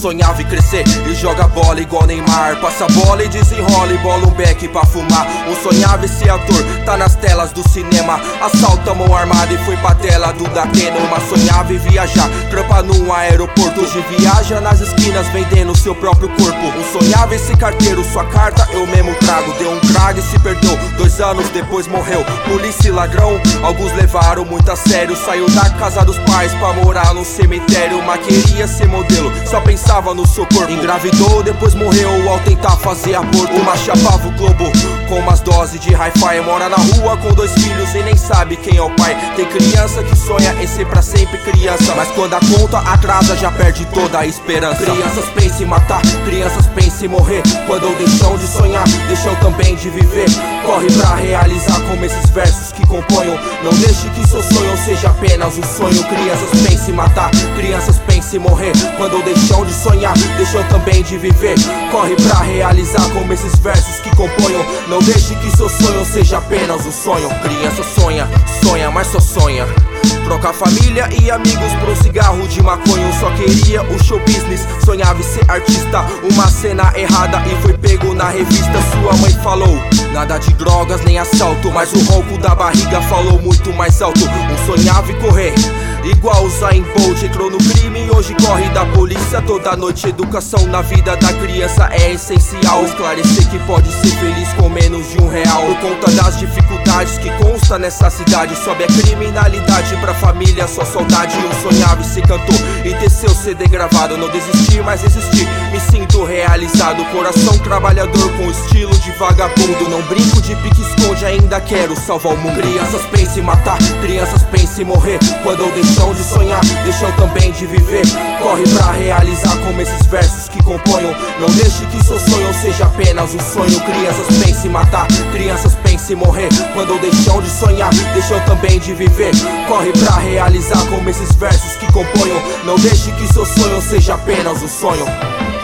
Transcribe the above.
sonhava em crescer e joga bola igual Neymar. Passa bola e desenrola e bola um beck pra fumar. Um sonhava em ser ator, tá nas telas do cinema. Assalta mão armada e foi pra tela do Datena. Uma sonhava em viajar, trampa num aeroporto. Hoje viaja nas esquinas vendendo seu próprio corpo. Um sonhava em ser carteiro, sua carta eu mesmo trago. Deu um crague e se perdeu, 2 anos depois morreu. Polícia e ladrão, alguns levaram muito a sério. Saiu da casa dos pais pra morar no cemitério. Mas queria ser modelo, só pensava no seu corpo. Engravidou, depois morreu ao tentar fazer aborto. Uma chapava o globo com umas doses de hi-fi. Mora na rua com 2 filhos e nem sabe quem é o pai. Tem criança que sonha em ser pra sempre criança, mas quando a conta atrasa já perde toda a esperança. Crianças pensam em matar, crianças pensam em morrer. Quando deixam de sonhar, deixam também de viver. Corre pra realizar como esses versos que componham. Não deixe que seu sonho seja apenas um sonho. Crianças pensam em matar, crianças pensam em morrer. Quando deixam de sonhar, deixam também de viver. Corre pra realizar como esses versos que componham. Não deixe que seu sonho seja apenas um sonho. Criança sonha, sonha, mas só sonha. Trocar família e amigos por um cigarro de maconha. Só queria o show business, sonhava em ser artista. Uma cena errada e foi pego na revista. Sua mãe falou, nada de drogas nem assalto, mas o ronco da barriga falou muito mais alto. Um sonhava em correr igual o Usain Bolt, entrou no crime e hoje corre da polícia toda noite. Educação na vida da criança é essencial. Esclarecer que pode ser feliz com menos de R$1. Por conta das dificuldades que consta nessa cidade, sobe a criminalidade pra família, só saudade. Eu sonhava em ser cantor e ter seu CD gravado. Não desisti, mas resisti, me sinto realizado. Coração trabalhador com estilo de vagabundo. Não brinco de pique-esconde, ainda quero salvar o mundo. Crianças pensam em matar, crianças pensam em morrer. Quando deixam de sonhar, deixam também de viver. Corre pra realizar como esses versos que componham. Não deixe que seu sonho seja apenas um sonho. Crianças pensam em matar, crianças pensam em morrer. Quando deixam de sonhar, deixam também de viver. Corre pra realizar como esses versos que componham. Não deixe que seu sonho seja apenas um sonho.